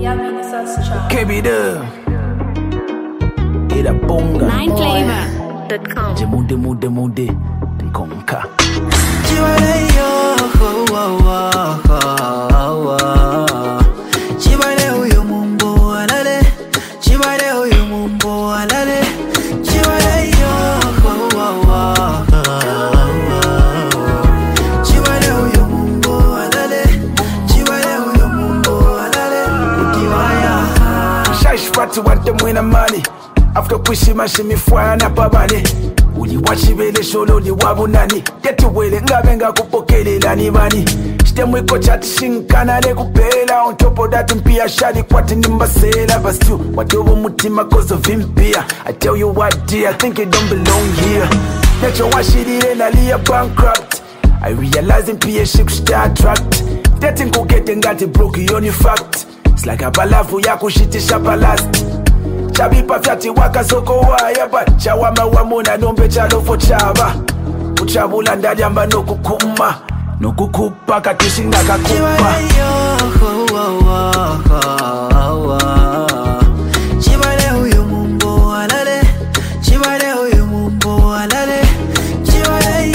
KB Dub. Ira bonga. 9flavor.com. Mude Nkonka. Chibale uyu mumbo alale. Chibale uyu mumbo alale. Chibale Chibale uyu mumbo alale. Chibale uyu mumbo alale. Ukiwaya. Shash fatu wante mwena mali. After kushima shimifwana pabale. Uli wachibele sholo li wabunani. Tetu wele ngabenga kupokelela ni mani. Mwiko chati shinkana le kupela. On top of that mpia shadi kwati nimbasela. But still, watobo mutima cause of impia. I tell you what dear, I think it don't belong here. Nacho washidile na liya bankrupt. I realize impia shik start tracked. Dating go get ngati broke yoni fact. It's like a balafu ya kushitisha palast. Chabipa fyati waka soko waya. But chawama wamuna nombe chalofo chaba. Uchabula ndali amba no kukuma. Nukukupa katishinga kakupa. Chibale uyu mumbo alale. Chibale uyu mumbo alale. Chibale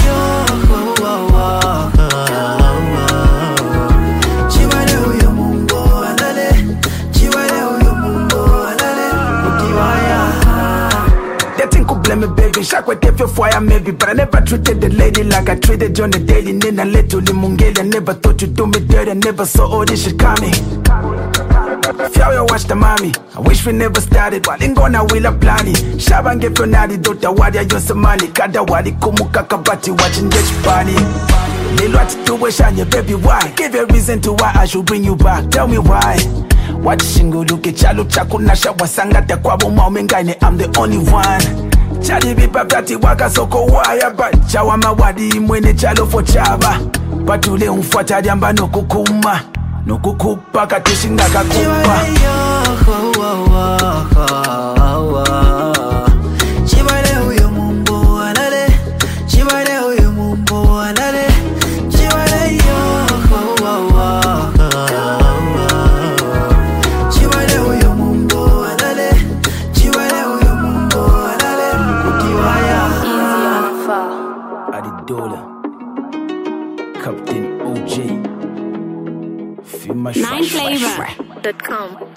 Chibale uyu mumbo alale. Chibale uyu mumbo alale. Ukiwaya. They think who blame me, baby. Shakwe tefe fire maybe, but I never treated the lady like I treated you on the daily. Nina letu limungeli. I never thought you'd do me dirty. I never saw all this shit coming. Fyawe watch the mommy. I wish we never started. Walingona wila plani. Shabange fionadi dota wadi ayonsa mani. Kada wadi kumuka kabati watching this party. Lilo atituwe shanye baby why? Give a reason to why I should bring you back. Tell me why. Watch shingo luke chalo chakunasha wasangata kwa boma umengane. I'm the only one. Chadi bipa vyati waka soko waya. But chawama wadi mwene chalo fo chaba. Patule umfuata diamba no kukuma. No kukupa katishinga kakupa. Chibale uyu mumbo alale. Chibale uyu mumbo alale. Chibale Chibale uyu mumbo alale. Chibale uyu mumbo alale. Ukiwaya. Easy on far. Adidola Captain OJ Feel my 9flavor.com.